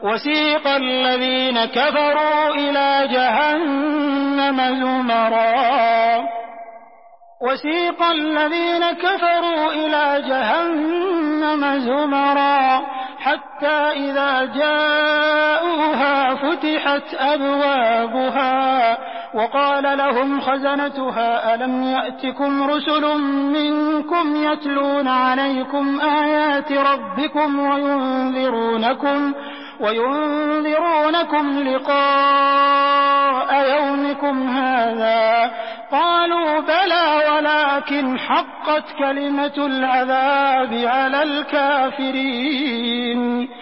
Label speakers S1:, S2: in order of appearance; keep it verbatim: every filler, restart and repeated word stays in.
S1: وسيق الذين كفروا إلى جهنم زمرا وسيق الذين كفروا إلى جهنم زمرا حتى إذا جاءوها فتحت أبوابها وقال لهم خزنتها ألم يأتكم رسل منكم يتلون عليكم آيات ربكم وينذرونكم وينذرونكم لقاء يومكم هذا قالوا بلى ولكن حقت كلمة العذاب على الكافرين